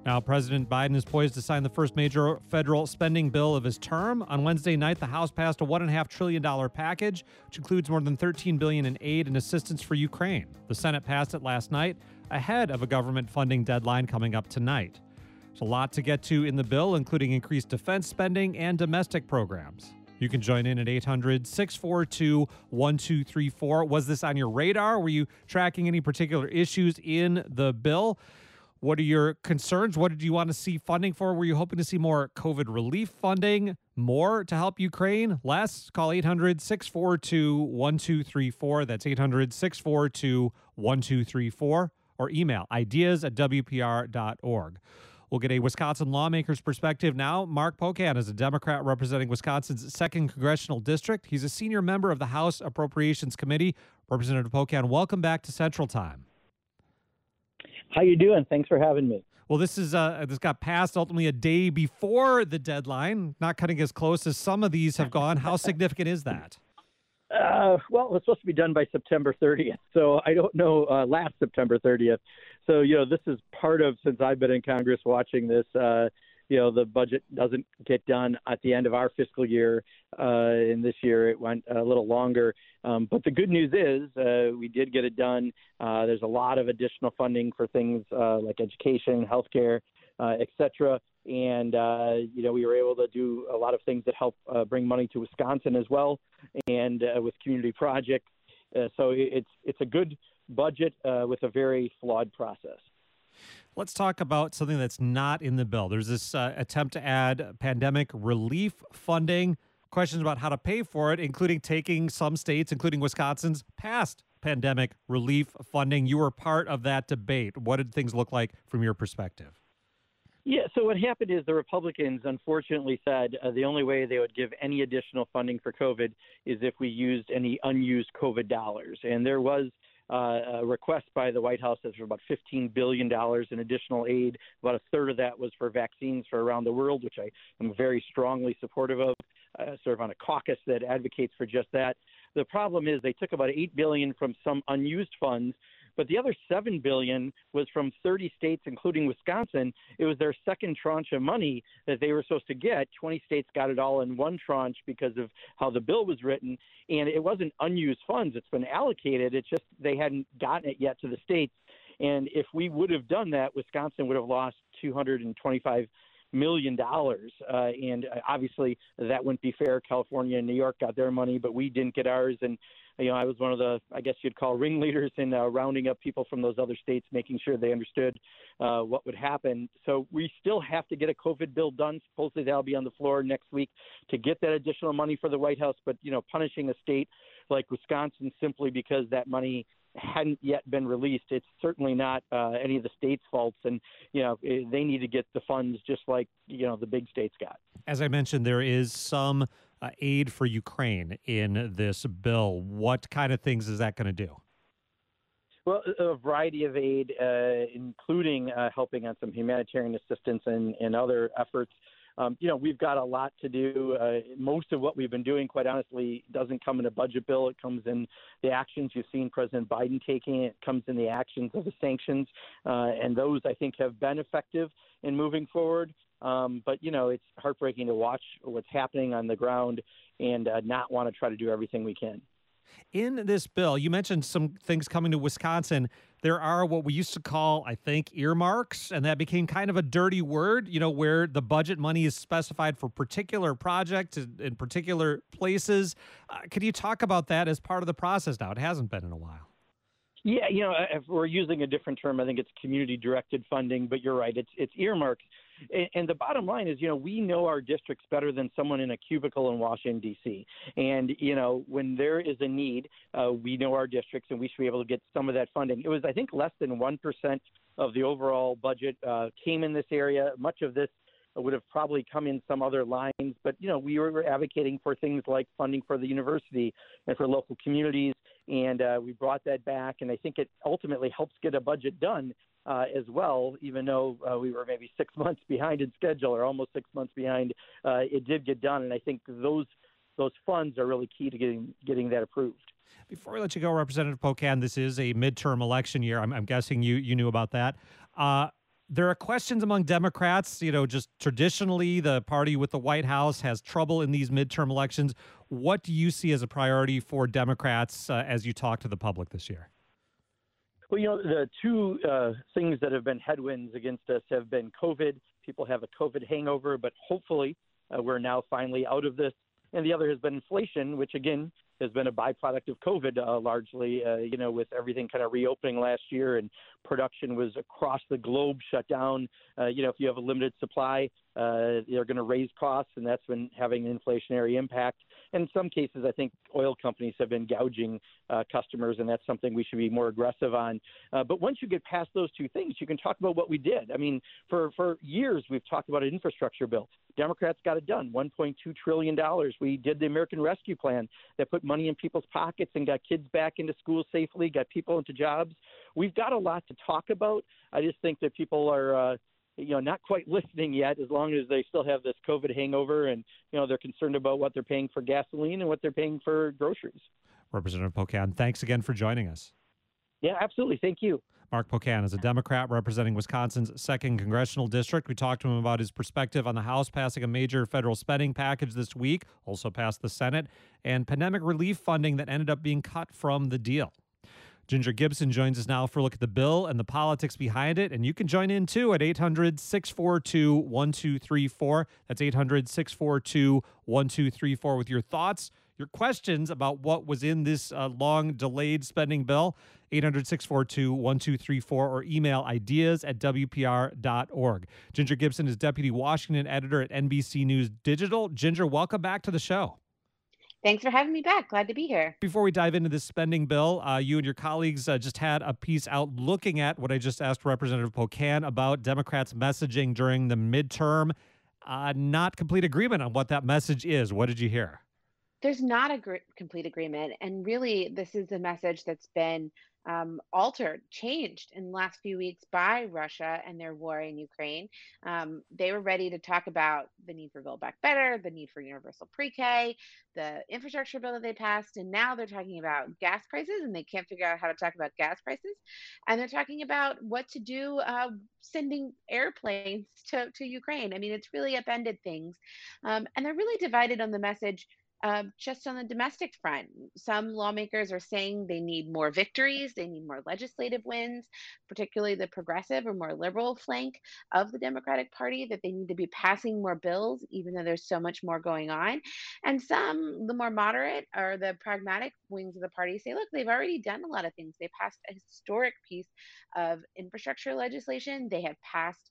Now, President Biden is poised to sign the first major federal spending bill of his term. On Wednesday night, the House passed a $1.5 trillion package, which includes more than $13 billion in aid and assistance for Ukraine. The Senate passed it last night, ahead of a government funding deadline coming up tonight. There's a lot to get to in the bill, including increased defense spending and domestic programs. You can join in at 800-642-1234. Was this on your radar? Were you tracking any particular issues in the bill? What are your concerns? What did you want to see funding for? Were you hoping to see more COVID relief funding, more to help Ukraine? Less? Call 800-642-1234. That's 800-642-1234. Or email ideas@wpr.org. We'll get a Wisconsin lawmaker's perspective now. Mark Pocan is a Democrat representing Wisconsin's 2nd Congressional District. He's a senior member of the House Appropriations Committee. Representative Pocan, welcome back to Central Time. How you doing? Thanks for having me. Well, this got passed ultimately a day before the deadline, not cutting as close as some of these have gone. How significant is that? Well, it's supposed to be done by September 30th, so I don't know, last September 30th. So, this is part of, since I've been in Congress watching this, the budget doesn't get done at the end of our fiscal year. And this year it went a little longer. But the good news is we did get it done. There's a lot of additional funding for things like education, healthcare, et cetera. And, we were able to do a lot of things that help bring money to Wisconsin as well, and with community projects. So it's a good budget with a very flawed process. Let's talk about something that's not in the bill. There's this attempt to add pandemic relief funding, questions about how to pay for it, including taking some states, including Wisconsin's, past pandemic relief funding. You were part of that debate. What did things look like from your perspective? Yeah, so what happened is the Republicans unfortunately said the only way they would give any additional funding for COVID is if we used any unused COVID dollars. And there was a request by the White House for about $15 billion in additional aid. About a third of that was for vaccines for around the world, which I am very strongly supportive of, sort of on a caucus that advocates for just that. The problem is they took about $8 billion from some unused funds, but the other $7 billion was from 30 states, including Wisconsin. It was their second tranche of money that they were supposed to get. 20 states got it all in one tranche because of how the bill was written, and it wasn't unused funds. It's been allocated. It's just they hadn't gotten it yet to the states. And if we would have done that, Wisconsin would have lost $225 million. And obviously that wouldn't be fair. California and New York got their money, but we didn't get ours. And I was one of the, I guess you'd call ringleaders in rounding up people from those other states, making sure they understood what would happen. So we still have to get a COVID bill done. Supposedly that'll be on the floor next week to get that additional money for the White House. But, punishing a state like Wisconsin simply because that money hadn't yet been released, it's certainly not any of the states' faults. And, they need to get the funds just like, the big states got. As I mentioned, there is some aid for Ukraine in this bill. What kind of things is that going to do? Well, a variety of aid, including helping on some humanitarian assistance and other efforts. We've got a lot to do. Most of what we've been doing, quite honestly, doesn't come in a budget bill. It comes in the actions you've seen President Biden taking. It comes in the actions of the sanctions. And those, I think, have been effective in moving forward. But, it's heartbreaking to watch what's happening on the ground and not want to try to do everything we can. In this bill, you mentioned some things coming to Wisconsin. There are what we used to call, I think, earmarks, and that became kind of a dirty word, where the budget money is specified for particular projects in particular places. Could you talk about that as part of the process now? It hasn't been in a while. Yeah, if we're using a different term, I think it's community-directed funding, but you're right, it's earmarks. And the bottom line is, we know our districts better than someone in a cubicle in Washington, D.C. And, when there is a need, we know our districts, and we should be able to get some of that funding. It was, I think, less than 1% of the overall budget came in this area. Much of this would have probably come in some other lines. But, we were advocating for things like funding for the university and for local communities. And we brought that back. And I think it ultimately helps get a budget done as well, even though we were maybe 6 months behind in schedule or almost 6 months behind. It did get done. And I think those funds are really key to getting that approved. Before we let you go, Representative Pocan, this is a midterm election year. I'm guessing you knew about that. There are questions among Democrats. Just traditionally, the party with the White House has trouble in these midterm elections. What do you see as a priority for Democrats as you talk to the public this year? Well, the two things that have been headwinds against us have been COVID. People have a COVID hangover, but hopefully we're now finally out of this. And the other has been inflation, which, again, has been a byproduct of COVID largely, with everything kind of reopening last year and production was across the globe shut down. If you have a limited supply, they're going to raise costs, and that's been having an inflationary impact. And in some cases, I think oil companies have been gouging customers, and that's something we should be more aggressive on. But once you get past those two things, you can talk about what we did. I mean, for years, we've talked about an infrastructure bill. Democrats got it done, $1.2 trillion. We did the American Rescue Plan that put money in people's pockets and got kids back into school safely, got people into jobs. We've got a lot to talk about. I just think that people are not quite listening yet, as long as they still have this COVID hangover and, they're concerned about what they're paying for gasoline and what they're paying for groceries. Representative Pocan, thanks again for joining us. Yeah, absolutely. Thank you. Mark Pocan is a Democrat representing Wisconsin's 2nd Congressional District. We talked to him about his perspective on the House passing a major federal spending package this week, also passed the Senate, and pandemic relief funding that ended up being cut from the deal. Ginger Gibson joins us now for a look at the bill and the politics behind it. And you can join in, too, at 800-642-1234. That's 800-642-1234 with your thoughts, your questions about what was in this long-delayed spending bill. 800-642-1234 or email ideas@wpr.org. Ginger Gibson is Deputy Washington Editor at NBC News Digital. Ginger, welcome back to the show. Thanks for having me back. Glad to be here. Before we dive into this spending bill, you and your colleagues just had a piece out looking at what I just asked Representative Pocan about Democrats' messaging during the midterm. Not complete agreement on what that message is. What did you hear? There's not a complete agreement. And really, this is a message that's been altered, changed in the last few weeks by Russia and their war in Ukraine. They were ready to talk about the need for Build Back Better, the need for universal pre-K, the infrastructure bill that they passed, and now they're talking about gas prices, and they can't figure out how to talk about gas prices. And they're talking about what to do sending airplanes to Ukraine. I mean, it's really upended things. And they're really divided on the message. Just on the domestic front, some lawmakers are saying they need more victories, they need more legislative wins, particularly the progressive or more liberal flank of the Democratic Party, that they need to be passing more bills, even though there's so much more going on. And some, the more moderate or the pragmatic wings of the party, say, look, they've already done a lot of things. They passed a historic piece of infrastructure legislation. They have passed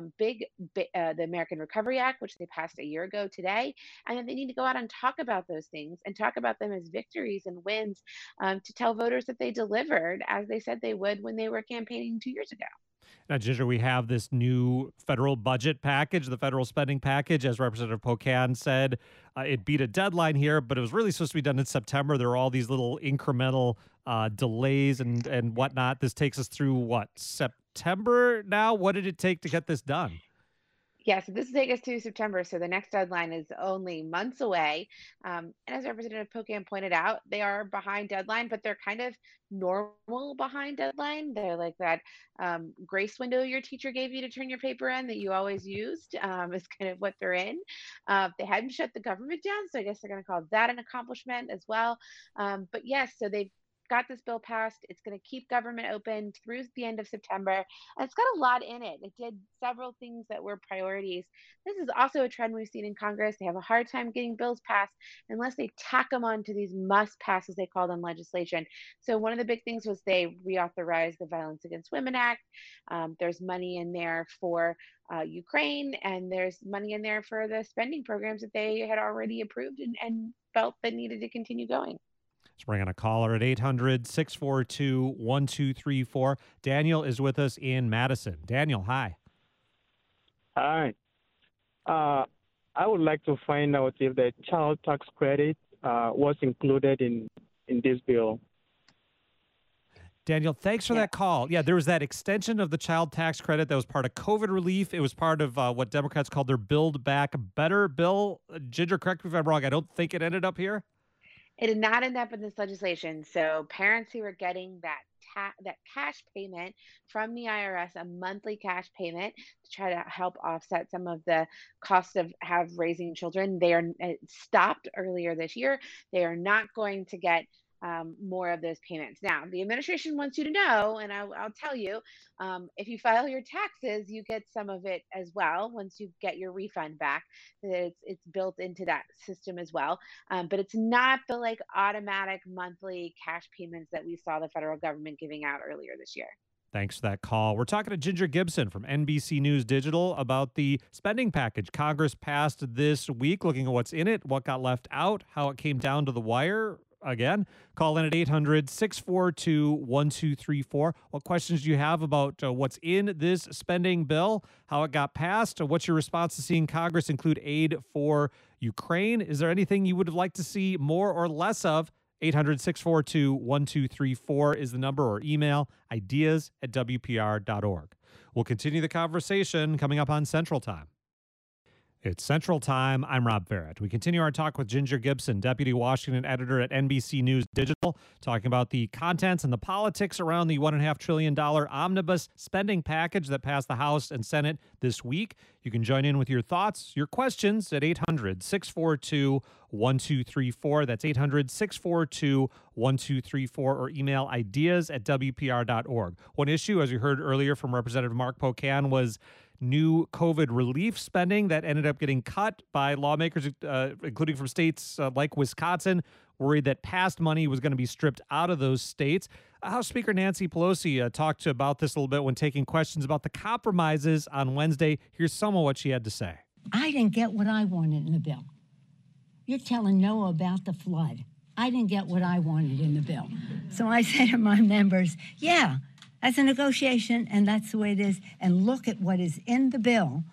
the American Recovery Act, which they passed a year ago today, and then they need to go out and talk about those things and talk about them as victories and wins to tell voters that they delivered as they said they would when they were campaigning 2 years ago. Now, Ginger, we have this new federal budget package, the federal spending package. As Representative Pocan said, it beat a deadline here, but it was really supposed to be done in September. There are all these little incremental delays and whatnot. This takes us through, September now? What did it take to get this done? Yeah, so this will take us to September. So the next deadline is only months away. And as Representative Pocan pointed out, they are behind deadline, but they're kind of normal behind deadline. They're like that grace window your teacher gave you to turn your paper in that you always used is kind of what they're in. They hadn't shut the government down, so I guess they're going to call that an accomplishment as well. But yes, so they've got this bill passed. It's going to keep government open through the end of September. And it's got a lot in it. It did several things that were priorities. This is also a trend we've seen in Congress. They have a hard time getting bills passed unless they tack them onto these must-pass, as they call them, legislation. So one of the big things was they reauthorized the Violence Against Women Act. There's money in there for Ukraine, and there's money in there for the spending programs that they had already approved and felt that needed to continue going. Let's bring on a caller at 800-642-1234. Daniel is with us in Madison. Daniel, hi. Hi. I would like to find out if the child tax credit was included in this bill. Daniel, thanks for that call. Yeah, there was that extension of the child tax credit that was part of COVID relief. It was part of what Democrats called their Build Back Better bill. Ginger, correct me if I'm wrong. I don't think it ended up here. It did not end up in this legislation. So parents who are getting that that cash payment from the IRS, a monthly cash payment to try to help offset some of the cost of have raising children. They are stopped earlier this year. They are not going to get more of those payments. Now, the administration wants you to know, and I'll tell you, if you file your taxes, you get some of it as well once you get your refund back. It's built into that system as well, but it's not the like automatic monthly cash payments that we saw the federal government giving out earlier this year. Thanks for that call. We're talking to Ginger Gibson from NBC News Digital about the spending package Congress passed this week, looking at what's in it, what got left out, how it came down to the wire. Again, call in at 800-642-1234. What questions do you have about what's in this spending bill, how it got passed? What's your response to seeing Congress include aid for Ukraine? Is there anything you would like to see more or less of? 800-642-1234 is the number, or email ideas@wpr.org. We'll continue the conversation coming up on Central Time. It's Central Time. I'm Rob Barrett. We continue our talk with Ginger Gibson, Deputy Washington Editor at NBC News Digital, talking about the contents and the politics around the $1.5 trillion omnibus spending package that passed the House and Senate this week. You can join in with your thoughts, your questions at 800-642-1234. That's 800-642-1234, or email ideas@wpr.org. One issue, as you heard earlier from Representative Mark Pocan, was new COVID relief spending that ended up getting cut by lawmakers, including from states like Wisconsin, worried that past money was going to be stripped out of those states. House Speaker Nancy Pelosi talked about this a little bit when taking questions about the compromises on Wednesday. Here's some of what she had to say. I didn't get what I wanted in the bill. You're telling Noah about the flood. I didn't get what I wanted in the bill. So I say to my members, yeah, that's a negotiation, and that's the way it is. And look at what is in the bill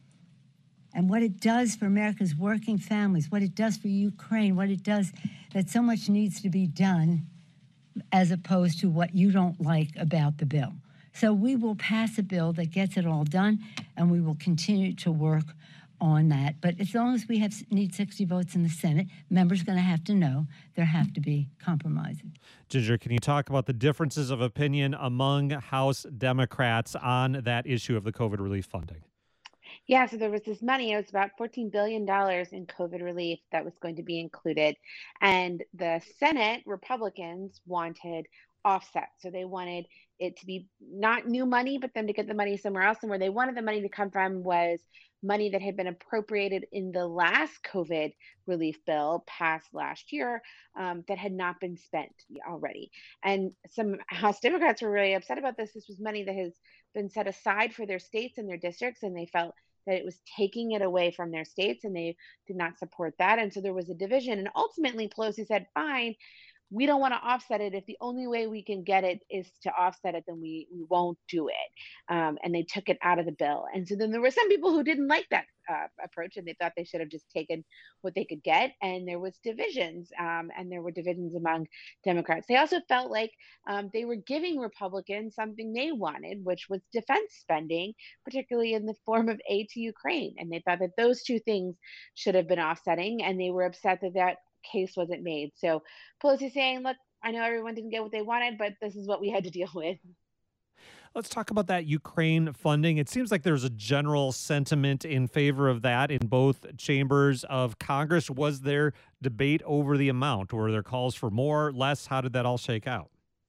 and what it does for America's working families, what it does for Ukraine, what it does, that so much needs to be done as opposed to what you don't like about the bill. So we will pass a bill that gets it all done, and we will continue to work on that. But as long as we need 60 votes in the Senate, members are going to have to know there have to be compromises. Ginger, can you talk about the differences of opinion among House Democrats on that issue of the COVID relief funding? Yeah, so there was this money, it was about $14 billion in COVID relief that was going to be included. And the Senate Republicans wanted offset. So they wanted it to be not new money, but them to get the money somewhere else. And where they wanted the money to come from was money that had been appropriated in the last COVID relief bill passed last year that had not been spent already. And some House Democrats were really upset about this. This was money that has been set aside for their states and their districts, and they felt that it was taking it away from their states, and they did not support that. And so there was a division. And ultimately, Pelosi said, fine, we don't want to offset it. If the only way we can get it is to offset it, then we won't do it. And they took it out of the bill. And so then there were some people who didn't like that approach, and they thought they should have just taken what they could get. And there was divisions, and there were divisions among Democrats. They also felt like they were giving Republicans something they wanted, which was defense spending, particularly in the form of aid to Ukraine. And they thought that those two things should have been offsetting, and they were upset that that case wasn't made. So Pelosi saying, look, I know everyone didn't get what they wanted, but this is what we had to deal with. Let's talk about that Ukraine funding. It seems like there's a general sentiment in favor of that in both chambers of Congress. Was there debate over the amount? Were there calls for more, less? How did that all shake out?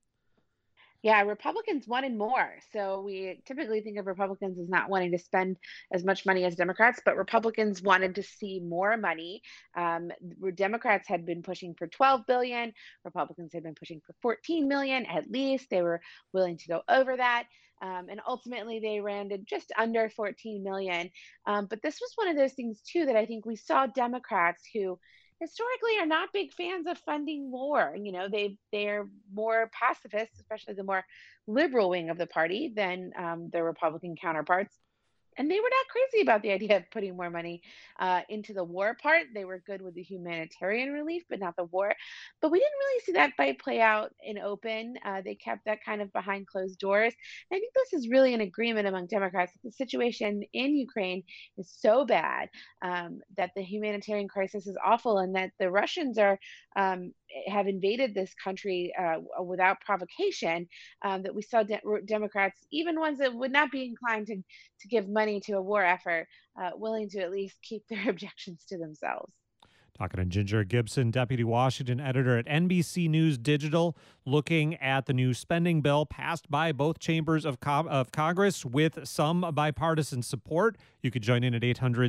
Yeah, Republicans wanted more. So we typically think of Republicans as not wanting to spend as much money as Democrats, but Republicans wanted to see more money. Democrats had been pushing for $12 billion. Republicans had been pushing for $14 million at least. They were willing to go over that. And ultimately, they landed just under $14 million. But this was one of those things, too, that I think we saw Democrats who historically are not big fans of funding war. You know, they're more pacifists, especially the more liberal wing of the party, than their Republican counterparts. And they were not crazy about the idea of putting more money into the war part. They were good with the humanitarian relief, but not the war. But we didn't really see that fight play out in open. They kept that kind of behind closed doors. And I think this is really an agreement among Democrats that the situation in Ukraine is so bad, that the humanitarian crisis is awful, and that the Russians are have invaded this country without provocation. That we saw Democrats, even ones that would not be inclined to give money to a war effort, willing to at least keep their objections to themselves. Talking to Ginger Gibson, Deputy Washington Editor at NBC News Digital, looking at the new spending bill passed by both chambers of Congress with some bipartisan support. You could join in at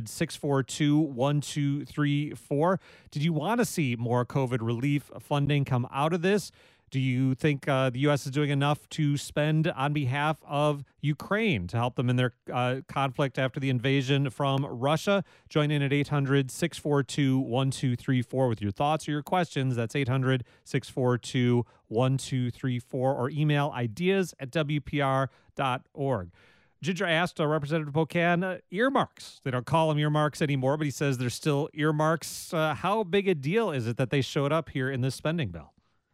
800-642-1234. Did you want to see more COVID relief funding come out of this? Do you think the U.S. is doing enough to spend on behalf of Ukraine to help them in their conflict after the invasion from Russia? Join in at 800-642-1234 with your thoughts or your questions. That's 800-642-1234, or email ideas@wpr.org. Ginger asked Representative Pocan earmarks. They don't call them earmarks anymore, but he says they're still earmarks. How big a deal is it that they showed up here in this spending bill?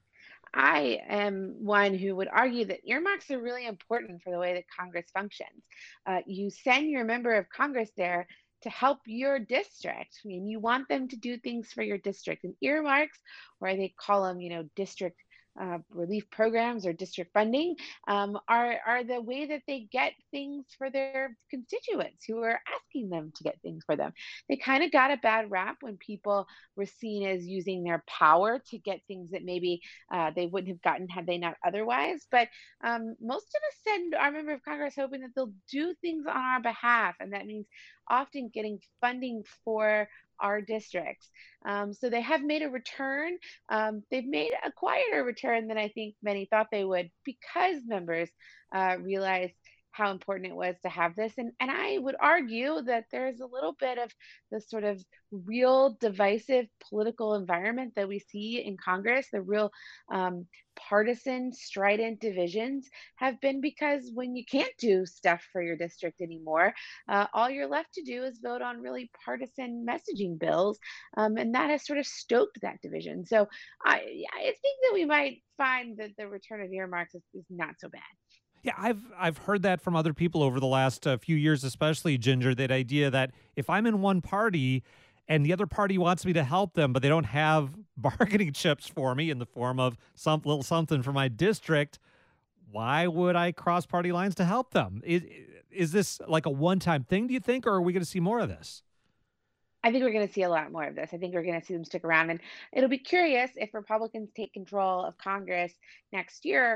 I am one who would argue that earmarks are really important for the way that Congress functions. You send your member of Congress there to help your district. I mean, you want them to do things for your district. And earmarks, or they call them, district relief programs or district funding, are the way that they get things for their constituents who are asking them to get things for them. They kind of got a bad rap when people were seen as using their power to get things that maybe they wouldn't have gotten had they not otherwise. But most of us send our member of Congress hoping that they'll do things on our behalf, and that means often getting funding for our districts. So they have made a return. They've made a quieter return than I think many thought they would, because members realized how important it was to have this. And I would argue that there's a little bit of the sort of real divisive political environment that we see in Congress, the real partisan, strident divisions have been because when you can't do stuff for your district anymore, all you're left to do is vote on really partisan messaging bills. And that has sort of stoked that division. So I think that we might find that the return of earmarks is not so bad. Yeah, I've heard that from other people over the last few years, especially, Ginger, that idea that if I'm in one party and the other party wants me to help them, but they don't have bargaining chips for me in the form of some little something for my district, why would I cross party lines to help them? Is this like a one-time thing, do you think, or are we going to see more of this? I think we're going to see a lot more of this. I think we're going to see them stick around. And it'll be curious if Republicans take control of Congress next year,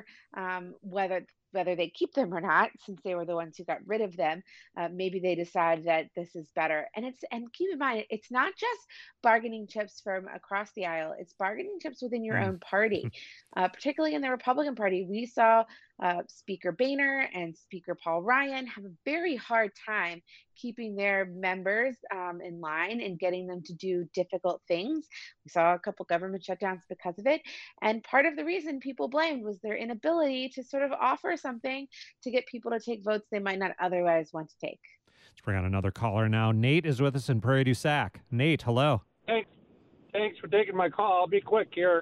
whether they keep them or not, since they were the ones who got rid of them. Maybe they decide that this is better. And keep in mind, it's not just bargaining chips from across the aisle. It's bargaining chips within your own party, particularly in the Republican Party. We saw Speaker Boehner and Speaker Paul Ryan have a very hard time keeping their members in line and getting them to do difficult things. We saw a couple government shutdowns because of it. And part of the reason people blamed was their inability to sort of offer something to get people to take votes they might not otherwise want to take. Let's bring on another caller now. Nate is with us in Prairie du Sac. Nate, hello. Thanks for taking my call. I'll be quick here.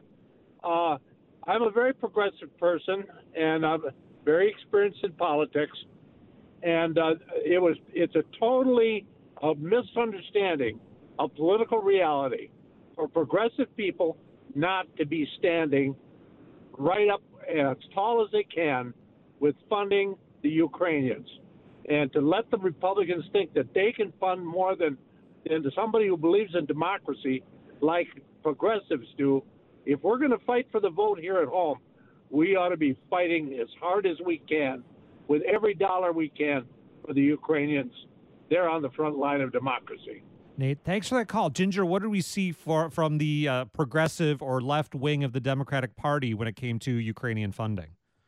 I'm a very progressive person, and I'm very experienced in politics. And it's a totally misunderstanding of political reality for progressive people not to be standing right up as tall as they can with funding the Ukrainians, and to let the Republicans think that they can fund more than somebody who believes in democracy like progressives do. If we're going to fight for the vote here at home, we ought to be fighting as hard as we can with every dollar we can for the Ukrainians. They're on the front line of democracy. Nate, thanks for that call. Ginger, what did we see from the progressive or left wing of the Democratic Party when it came to Ukrainian funding?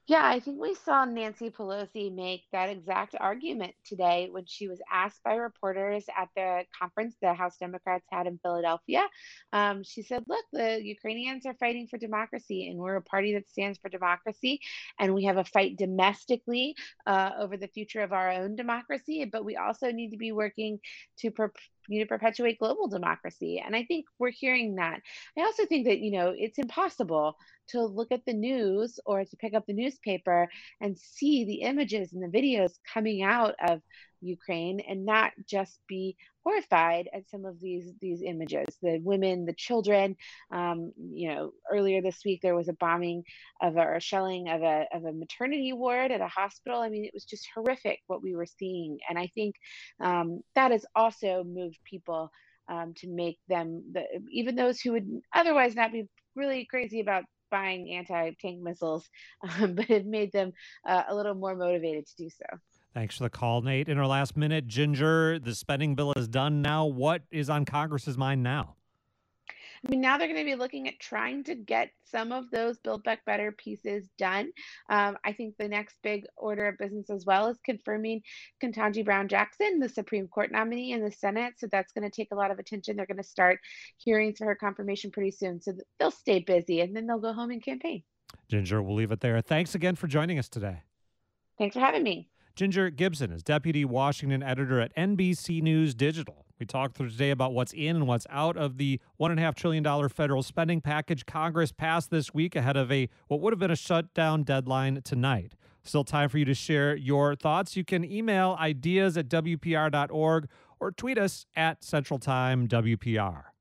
Yeah, I think we saw Nancy Pelosi make that exact argument today when she was asked by reporters at the conference the House Democrats had in Philadelphia. She said, "Look, the Ukrainians are fighting for democracy, and we're a party that stands for democracy, and we have a fight domestically over the future of our own democracy, but we also need to be working to perpetuate global democracy." And I think we're hearing that. I also think that it's impossible to look at the news or to pick up the newspaper and see the images and the videos coming out of Ukraine and not just be horrified at some of these images, the women, the children. Earlier this week there was a bombing or a shelling of a maternity ward at a hospital. I mean, it was just horrific what we were seeing, and I think that has also moved people to make them even those who would otherwise not be really crazy about buying anti-tank missiles, but it made them a little more motivated to do so. Thanks for the call, Nate. In our last minute, Ginger, the spending bill is done now. What is on Congress's mind now? I mean, now they're going to be looking at trying to get some of those Build Back Better pieces done. I think the next big order of business as well is confirming Ketanji Brown Jackson, the Supreme Court nominee in the Senate. So that's going to take a lot of attention. They're going to start hearings for her confirmation pretty soon. So they'll stay busy and then they'll go home and campaign. Ginger, we'll leave it there. Thanks again for joining us today. Thanks for having me. Ginger Gibson is Deputy Washington Editor at NBC News Digital. We talked through today about what's in and what's out of the $1.5 trillion federal spending package Congress passed this week ahead of what would have been a shutdown deadline tonight. Still time for you to share your thoughts. You can email ideas@wpr.org or tweet us at Central Time WPR.